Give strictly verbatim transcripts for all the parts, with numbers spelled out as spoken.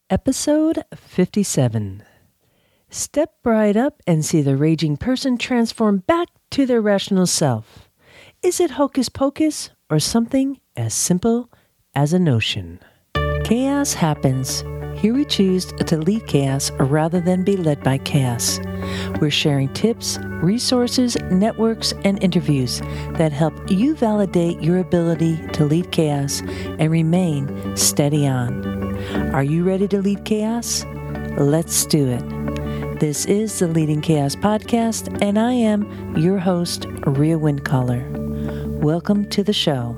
Episode fifty-seven. Step right up and see the raging person transform back to their rational self. Is it hocus pocus or something as simple as a notion? Chaos happens. Here we choose to lead chaos rather than be led by chaos. We're sharing tips, resources, networks, and interviews that help you validate your ability to lead chaos and remain steady on. Are you ready to lead chaos? Let's do it. This is the Leading Chaos Podcast, and I am your host, Rhea Windcaller. Welcome to the show.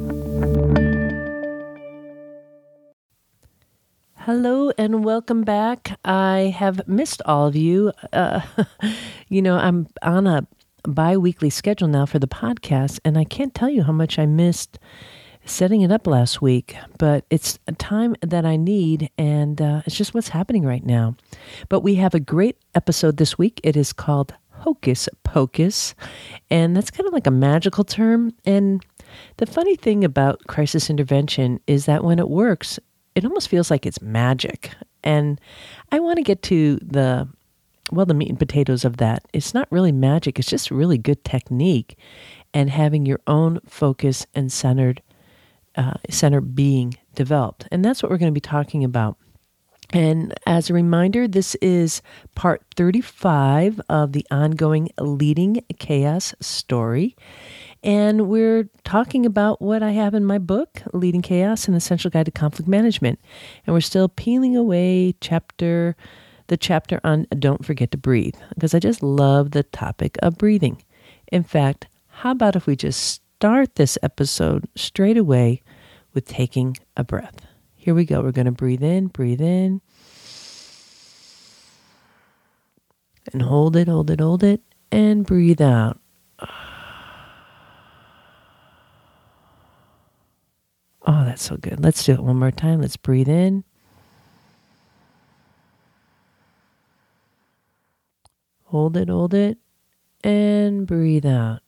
Hello and welcome back. I have missed all of you. Uh, you know, I'm on a bi-weekly schedule now for the podcast, and I can't tell you how much I missed setting it up last week, but it's a time that I need, and uh, it's just what's happening right now. But we have a great episode this week. It is called Hocus Pocus, and that's kind of like a magical term. And the funny thing about crisis intervention is that when it works, it almost feels like it's magic. And I want to get to the, well, the meat and potatoes of that. It's not really magic. It's just really good technique and having your own focus and centered Uh, center being developed. And that's what we're going to be talking about. And as a reminder, this is part thirty-five of the ongoing Leading Chaos story. And we're talking about what I have in my book, Leading Chaos, An Essential Guide to Conflict Management. And we're still peeling away chapter, the chapter on Don't Forget to Breathe, because I just love the topic of breathing. In fact, how about if we just start this episode straight away with taking a breath. Here we go. We're going to breathe in, breathe in. And hold it, hold it, hold it. And breathe out. Oh, that's so good. Let's do it one more time. Let's breathe in. Hold it, hold it. And breathe out.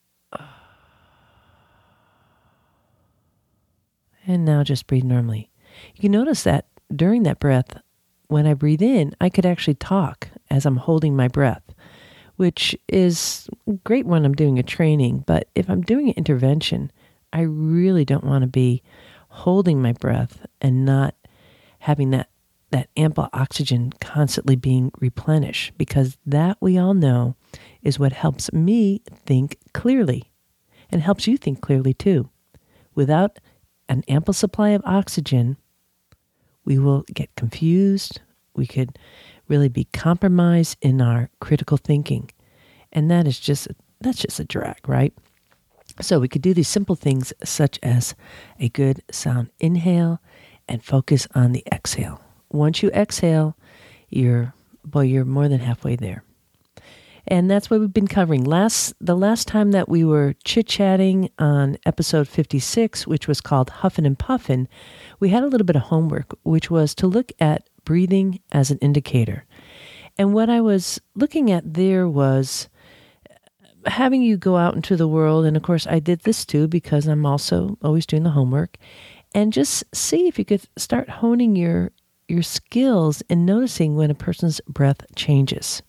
And now just breathe normally. You can notice that during that breath, when I breathe in, I could actually talk as I'm holding my breath, which is great when I'm doing a training. But if I'm doing an intervention, I really don't want to be holding my breath and not having that, that ample oxygen constantly being replenished, because that, we all know, is what helps me think clearly and helps you think clearly too. Without an ample supply of oxygen, we will get confused. We could really be compromised in our critical thinking. And that is just, that's just a drag, right? So we could do these simple things such as a good sound inhale and focus on the exhale. Once you exhale, you're, boy, you're more than halfway there. And that's what we've been covering. Last the last time that we were chit-chatting on episode fifty-six, which was called Huffin' and Puffin', we had a little bit of homework, which was to look at breathing as an indicator. And what I was looking at there was having you go out into the world, and of course I did this too because I'm also always doing the homework, and just see if you could start honing your, your skills in noticing when a person's breath changes.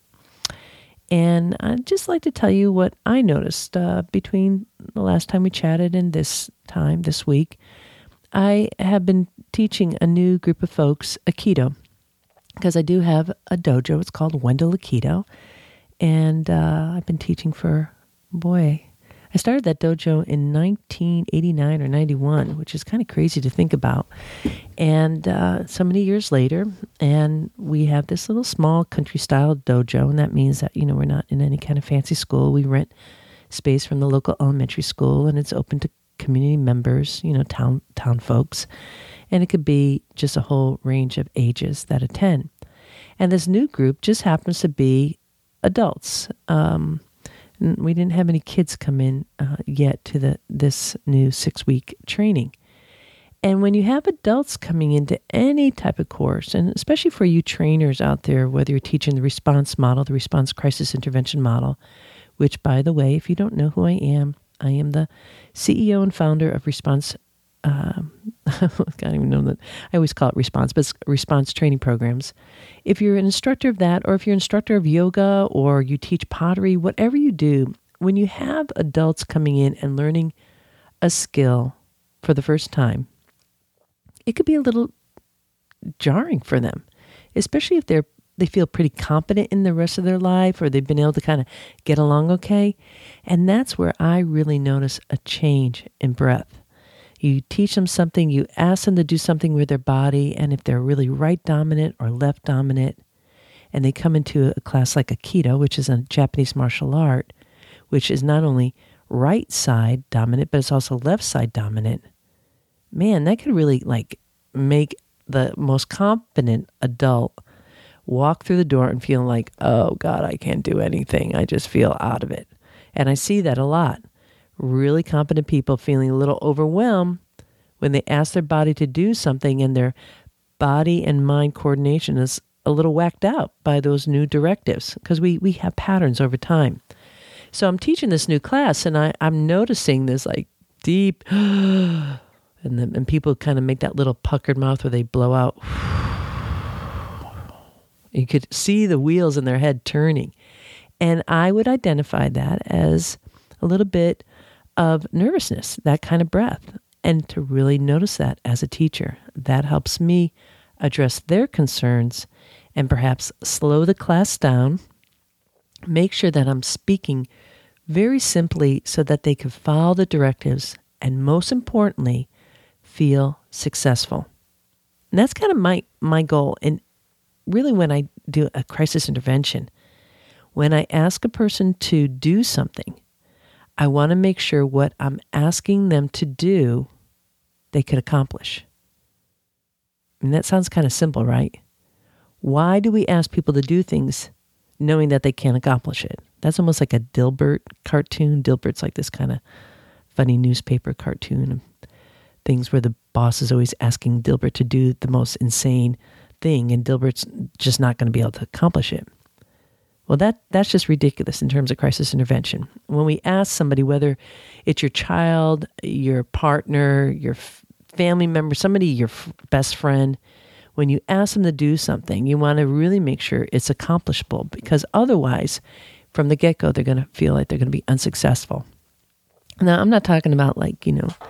And I'd just like to tell you what I noticed uh, between the last time we chatted and this time, this week. I have been teaching a new group of folks Aikido, because I do have a dojo. It's called Wendell Aikido. And uh, I've been teaching for, boy, I started that dojo in nineteen eighty-nine or ninety-one, which is kind of crazy to think about. And uh, so many years later, and we have this little small country-style dojo, and that means that, you know, we're not in any kind of fancy school. We rent space from the local elementary school, and it's open to community members, you know, town town folks. And it could be just a whole range of ages that attend. And this new group just happens to be adults. Um We didn't have any kids come in uh, yet to the this new six-week training. And when you have adults coming into any type of course, and especially for you trainers out there, whether you're teaching the response model, the response crisis intervention model, which, by the way, if you don't know who I am, I am the C E O and founder of Response uh, I don't even know that. I always call it response, but it's response training programs. If you're an instructor of that, or if you're an instructor of yoga, or you teach pottery, whatever you do, when you have adults coming in and learning a skill for the first time, it could be a little jarring for them, especially if they're they feel pretty competent in the rest of their life, or they've been able to kind of get along okay. And that's where I really notice a change in breath. You teach them something, you ask them to do something with their body, and if they're really right dominant or left dominant, and they come into a class like Aikido, which is a Japanese martial art, which is not only right side dominant, but it's also left side dominant, man, that could really like make the most competent adult walk through the door and feel like, oh God, I can't do anything. I just feel out of it. And I see that a lot. Really competent people feeling a little overwhelmed when they ask their body to do something and their body and mind coordination is a little whacked out by those new directives, because we, we have patterns over time. So I'm teaching this new class, and I, I'm noticing this like deep, and, the, and people kind of make that little puckered mouth where they blow out. You could see the wheels in their head turning. And I would identify that as a little bit of nervousness, that kind of breath. And to really notice that as a teacher, that helps me address their concerns and perhaps slow the class down, make sure that I'm speaking very simply so that they can follow the directives, and most importantly, feel successful. And that's kind of my, my goal. And really, when I do a crisis intervention, when I ask a person to do something, I want to make sure what I'm asking them to do, they could accomplish. And that sounds kind of simple, right? Why do we ask people to do things knowing that they can't accomplish it? That's almost like a Dilbert cartoon. Dilbert's like this kind of funny newspaper cartoon of things where the boss is always asking Dilbert to do the most insane thing, and Dilbert's just not going to be able to accomplish it. Well, that that's just ridiculous in terms of crisis intervention. When we ask somebody, whether it's your child, your partner, your f- family member, somebody, your f- best friend, when you ask them to do something, you want to really make sure it's accomplishable, because otherwise, from the get-go, they're going to feel like they're going to be unsuccessful. Now, I'm not talking about like, you know,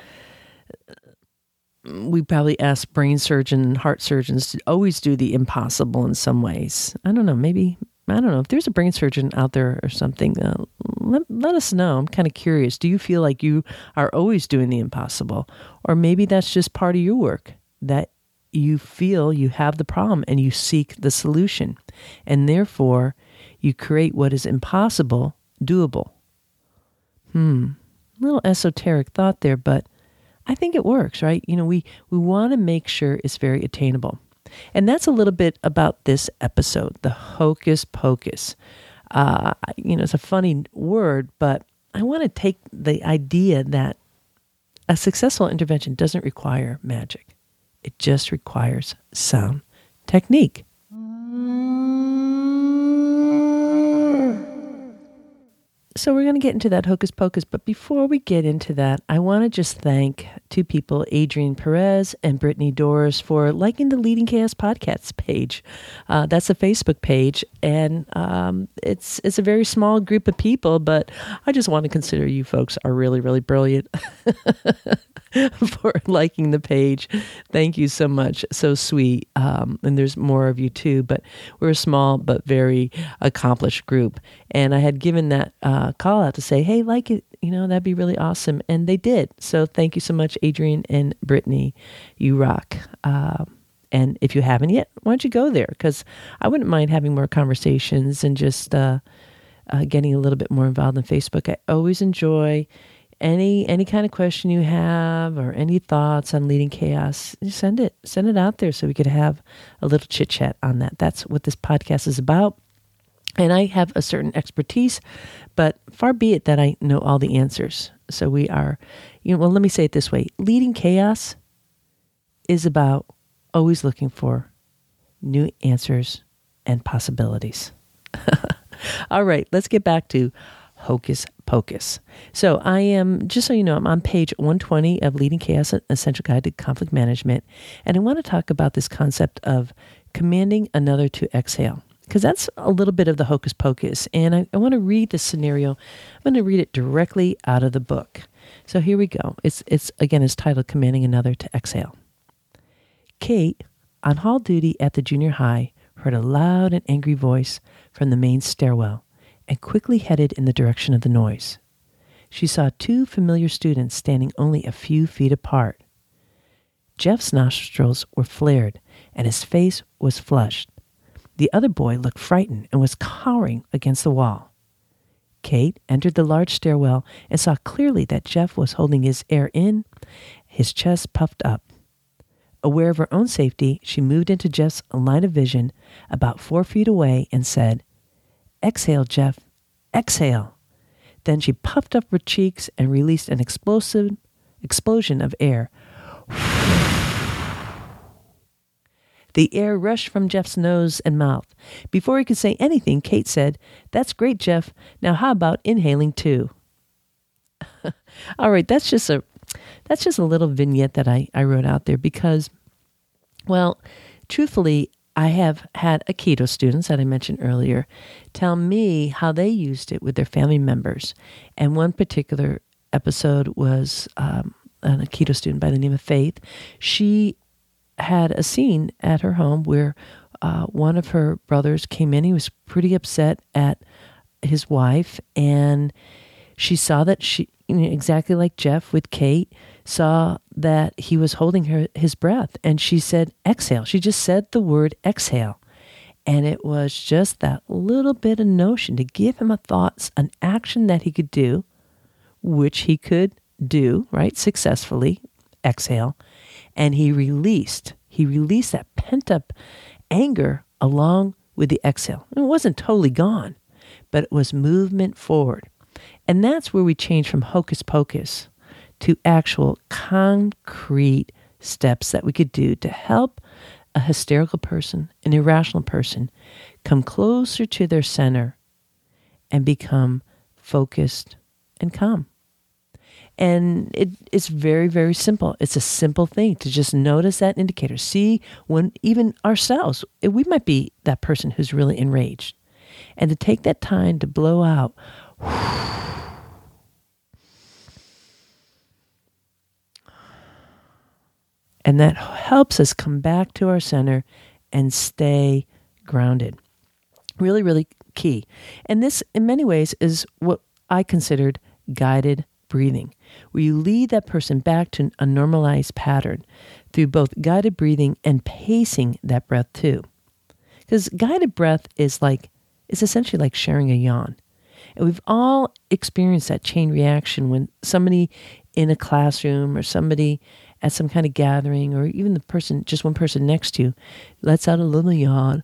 we probably ask brain surgeons and heart surgeons to always do the impossible in some ways. I don't know, maybe, I don't know. If there's a brain surgeon out there or something, uh, let, let us know. I'm kind of curious. Do you feel like you are always doing the impossible? Or maybe that's just part of your work, that you feel you have the problem and you seek the solution. And therefore, you create what is impossible doable. Hmm, a little esoteric thought there, but I think it works, right? You know, we, we want to make sure it's very attainable. And that's a little bit about this episode, the hocus pocus. Uh, you know, it's a funny word, but I want to take the idea that a successful intervention doesn't require magic. It just requires sound technique. So we're going to get into that hocus pocus, but before we get into that, I want to just thank two people, Adrienne Perez and Brittany Doris, for liking the Leading Chaos Podcasts page. Uh, that's a Facebook page, and um, it's it's a very small group of people, but I just want to consider you folks are really, really brilliant for liking the page. Thank you so much. So sweet. Um, and there's more of you too, but we're a small but very accomplished group. And I had given that uh, call out to say, hey, like it, you know, that'd be really awesome. And they did. So thank you so much, Adrienne and Brittany. You rock. Um, and if you haven't yet, why don't you go there? Because I wouldn't mind having more conversations and just uh, uh, getting a little bit more involved in Facebook. I always enjoy any any kind of question you have or any thoughts on Leading Chaos. Send it. Send it out there so we could have a little chit chat on that. That's what this podcast is about. And I have a certain expertise, but far be it that I know all the answers. So we are, you know, well, let me say it this way. Leading Chaos is about always looking for new answers and possibilities. All right, let's get back to hocus Pocus. So I am, just so you know, I'm on page one twenty of Leading Chaos, An Essential Guide to Conflict Management. And I want to talk about this concept of commanding another to exhale, because that's a little bit of the hocus pocus. And I, I want to read this scenario. I'm going to read it directly out of the book. So here we go. It's, it's again, it's titled Commanding Another to Exhale. Kate, on hall duty at the junior high, heard a loud and angry voice from the main stairwell and quickly headed in the direction of the noise. She saw two familiar students standing only a few feet apart. Jeff's nostrils were flared and his face was flushed. The other boy looked frightened and was cowering against the wall. Kate entered the large stairwell and saw clearly that Jeff was holding his air in, his chest puffed up. Aware of her own safety, she moved into Jeff's line of vision about four feet away and said, "Exhale, Jeff, exhale." Then she puffed up her cheeks and released an explosive explosion of air. The air rushed from Jeff's nose and mouth. Before he could say anything, Kate said, "That's great, Jeff. Now how about inhaling too?" All right, that's just a that's just a little vignette that I, I wrote out there because, well, truthfully, I have had Aikido students that I mentioned earlier tell me how they used it with their family members. And one particular episode was um, an Aikido student by the name of Faith. She had a scene at her home where uh, one of her brothers came in. He was pretty upset at his wife, and she saw that she, you know, exactly like Jeff with Kate, saw that he was holding her his breath, and she said, "Exhale." She just said the word exhale. And it was just that little bit of notion to give him a thought, an action that he could do, which he could do, right, successfully, exhale. And he released, he released that pent-up anger along with the exhale. It wasn't totally gone, but it was movement forward. And that's where we change from hocus pocus to actual concrete steps that we could do to help a hysterical person, an irrational person, come closer to their center and become focused and calm. And it, it's very, very simple. It's a simple thing to just notice that indicator. See when even ourselves, we might be that person who's really enraged. And to take that time to blow out. And that helps us come back to our center and stay grounded. Really, really key. And this, in many ways, is what I considered guided breathing, where you lead that person back to a normalized pattern through both guided breathing and pacing that breath too. Because guided breath is like, it's essentially like sharing a yawn. And we've all experienced that chain reaction when somebody in a classroom or somebody at some kind of gathering, or even the person, just one person next to you, lets out a little yawn.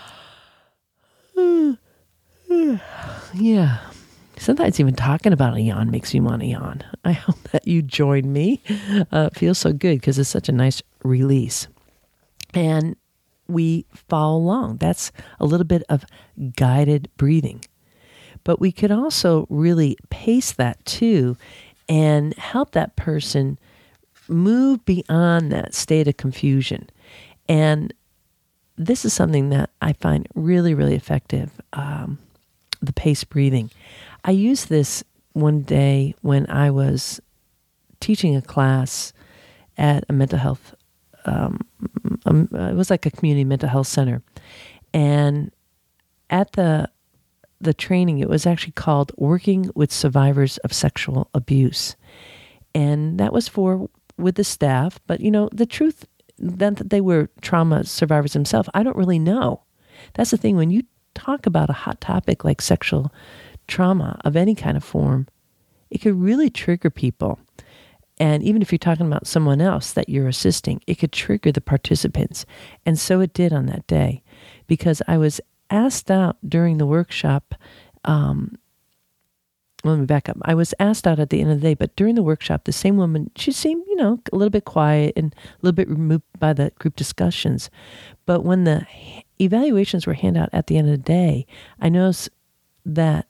Yeah. Sometimes even talking about a yawn makes you want to yawn. I hope that you join me. Uh, it feels so good because it's such a nice release. And we follow along. That's a little bit of guided breathing. But we could also really pace that too and help that person move beyond that state of confusion. And this is something that I find really, really effective, um, the paced breathing. I used this one day when I was teaching a class at a mental health, um, um, it was like a community mental health center. And at the the training, it was actually called Working with Survivors of Sexual Abuse. And that was for with the staff, but you know, the truth that they were trauma survivors themselves, I don't really know. That's the thing, when you talk about a hot topic like sexual trauma of any kind of form, it could really trigger people. And even if you're talking about someone else that you're assisting, it could trigger the participants. And so it did on that day, because I was asked out during the workshop, um, let me back up. I was asked out at the end of the day, but during the workshop, the same woman, she seemed, you know, a little bit quiet and a little bit removed by the group discussions. But when the evaluations were handed out at the end of the day, I noticed that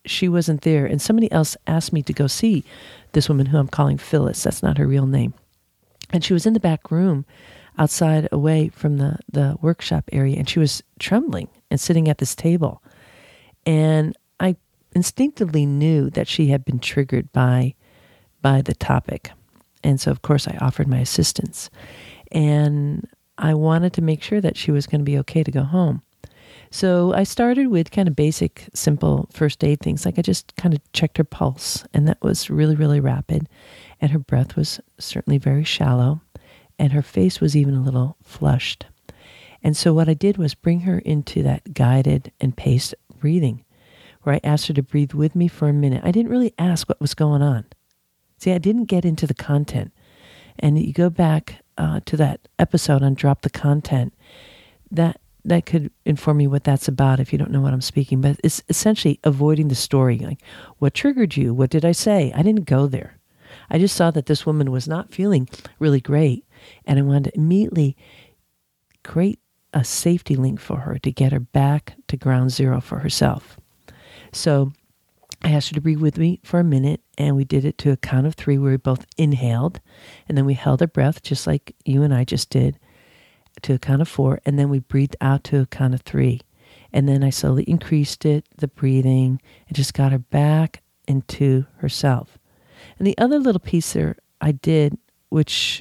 she wasn't there. And somebody else asked me to go see this woman who I'm calling Phyllis. That's not her real name. And she was in the back room outside away from the, the workshop area, and she was trembling and sitting at this table. And I instinctively knew that she had been triggered by by the topic. And so, of course, I offered my assistance. And I wanted to make sure that she was going to be okay to go home. So I started with kind of basic, simple first aid things. Like I just kind of checked her pulse, and that was really, really rapid. And her breath was certainly very shallow, and her face was even a little flushed. And so what I did was bring her into that guided and paced breathing, where I asked her to breathe with me for a minute. I didn't really ask what was going on. See, I didn't get into the content. And you go back uh, to that episode on Drop the Content, that that could inform you what that's about if you don't know what I'm speaking. But it's essentially avoiding the story. Like, what triggered you? What did I say? I didn't go there. I just saw that this woman was not feeling really great. And I wanted to immediately create a safety link for her to get her back to ground zero for herself. So I asked her to breathe with me for a minute, and we did it to a count of three where we both inhaled, and then we held our breath just like you and I just did to a count of four, and then we breathed out to a count of three. And then I slowly increased it, the breathing, and just got her back into herself. And the other little piece there I did, which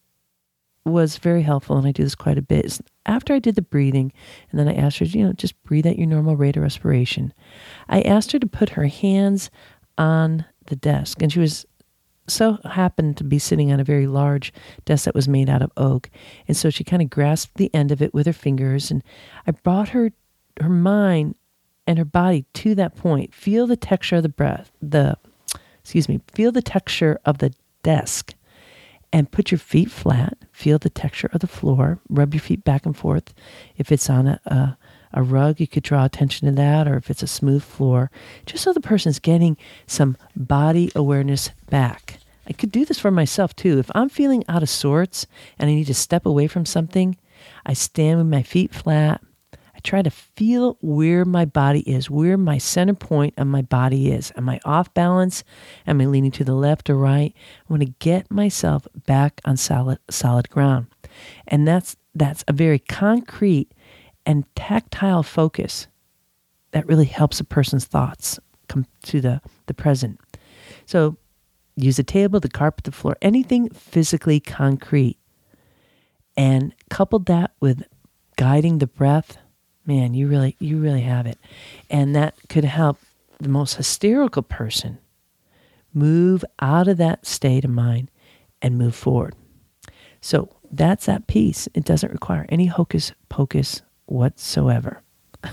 was very helpful, and I do this quite a bit, is after I did the breathing, and then I asked her, you know, just breathe at your normal rate of respiration. I asked her to put her hands on the desk, and she was so happened to be sitting on a very large desk that was made out of oak, and so she kind of grasped the end of it with her fingers, and I brought her her mind and her body to that point. Feel the texture of the breath, the excuse me, feel the texture of the desk. And put your feet flat. Feel the texture of the floor. Rub your feet back and forth. If it's on a, a, a rug, you could draw attention to that, or if it's a smooth floor, just so the person's getting some body awareness back. I could do this for myself too. If I'm feeling out of sorts and I need to step away from something, I stand with my feet flat. I try to feel where my body is, where my center point of my body is. Am I off balance? Am I leaning to the left or right? I want to get myself back on solid solid ground. And that's that's a very concrete and tactile focus that really helps a person's thoughts come to the, the present. So use the table, the carpet, the floor, anything physically concrete. And couple that with guiding the breath. Man, you really, you really have it. And that could help the most hysterical person move out of that state of mind and move forward. So that's that piece. It doesn't require any hocus pocus whatsoever.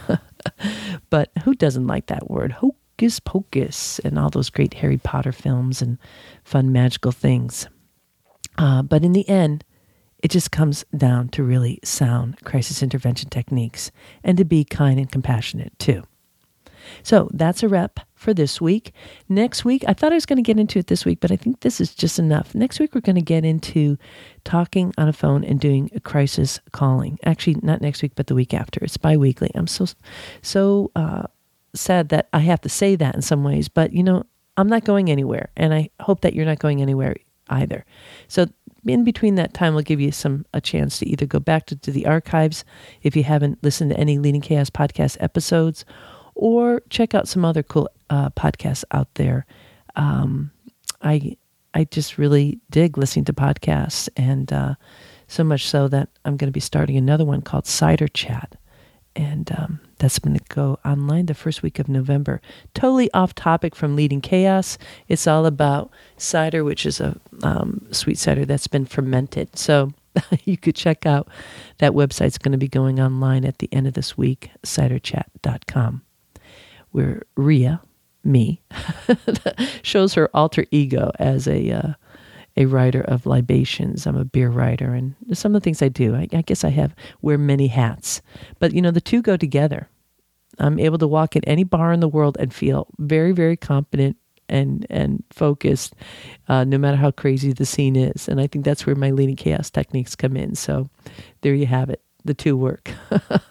But who doesn't like that word? Hocus pocus and all those great Harry Potter films and fun magical things. Uh, but in the end, it just comes down to really sound crisis intervention techniques and to be kind and compassionate too. So that's a wrap for this week. Next week, I thought I was going to get into it this week, but I think this is just enough. Next week, we're going to get into talking on a phone and doing a crisis calling. Actually, not next week, but the week after. It's bi-weekly. I'm so, so uh, sad that I have to say that in some ways, but you know, I'm not going anywhere, and I hope that you're not going anywhere either. So in between that time, we'll give you some a chance to either go back to, to the archives if you haven't listened to any Leading Chaos podcast episodes, or check out some other cool uh, podcasts out there. Um, I I just really dig listening to podcasts, and uh, so much so that I'm going to be starting another one called Cider Chat. And um, that's going to go online the first week of November. Totally off topic from Leading Chaos. It's all about cider, which is a um, sweet cider that's been fermented. So you could check out that website. It's going to be going online at the end of this week, cider chat dot com, where Rhea, me, shows her alter ego as a uh, a writer of libations. I'm a beer writer, and some of the things I do, I, I guess I have wear many hats. But, you know, the two go together. I'm able to walk in any bar in the world and feel very, very competent and and focused, uh, no matter how crazy the scene is. And I think that's where my Leading Chaos techniques come in. So there you have it. The two work.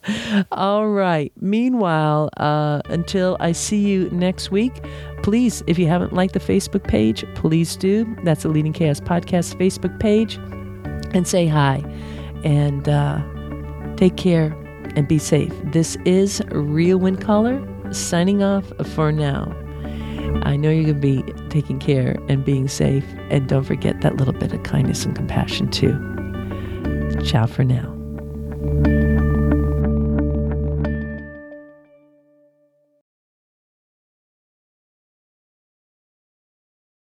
All right. Meanwhile, uh, until I see you next week, please, if you haven't liked the Facebook page, please do. That's the Leading Chaos Podcast Facebook page. And say hi. And uh, take care and be safe. This is Real Wind Caller signing off for now. I know you're going to be taking care and being safe. And don't forget that little bit of kindness and compassion too. Ciao for now.